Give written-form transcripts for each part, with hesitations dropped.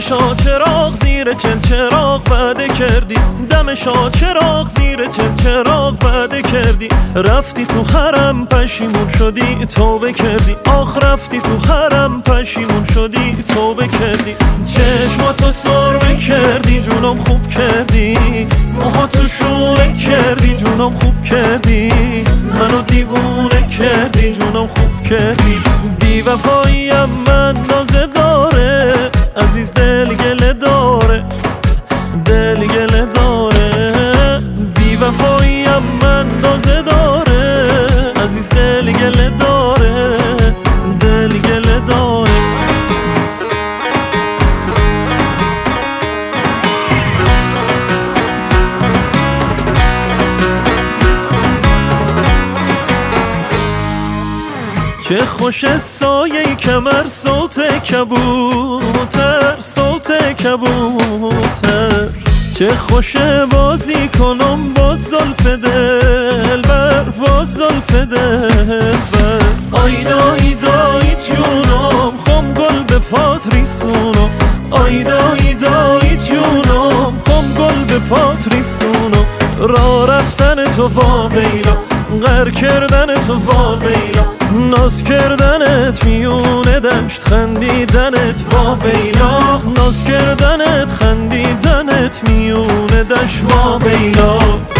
دمشا چراغ زیر چل چراغ وعده کردی، دمشا چراغ زیر چل چراغ وعده کردی. رفتی تو حرم پشیمون شدی توبه کردی، آخ رفتی تو حرم پشیمون شدی توبه کردی. چشماتو سرمه کردی جونم خوب کردی، موهاتو شونه کردی جونم خوب کردی. منو دیوونه کردی جونم خوب کردی. بی وفاییم من نازه داره، عزیز دل گله داره، دل گله داره. بی وفاییم من نازه داره، عزیز دل گله داره، دل گله داره. چه خوش سایه کمر صوت کبوتر، صوت کبوتر. چه خوش بازی کنم با زلف دلبر، با زلف دلبر. آیدا ایدای جونم خم گل به پات ریسونم، آیدا ایدای جونم خم گل به پات ریسونم. راه رفتن تو واویلا، غر کردن تو واویلا، ناز کردنت میونه دشت خندیدنت واویلا، ناز کردنت خندیدنت میونه دشت واویلا.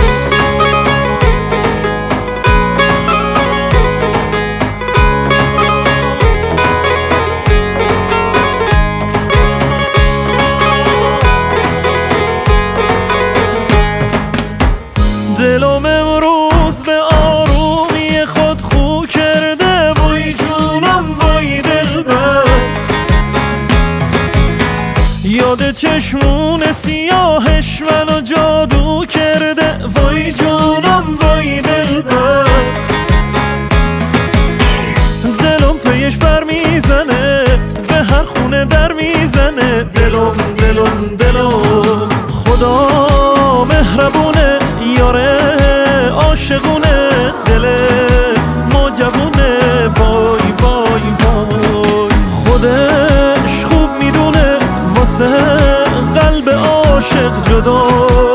دلم امروز به آرومی خود خو کرده، وای جونم وای دلبر. یاد چشمون سیاهش منو جادو کرده، وای جونم وای دلبر. دلم پیش بر میزنه، به هر خونه در میزنه. دلم دلم دلم خدا مهربونه، یاره عاشقونه، دل ما جوونه. وای وای وای خودش خوب میدونه، واسه قلب عاشق جدا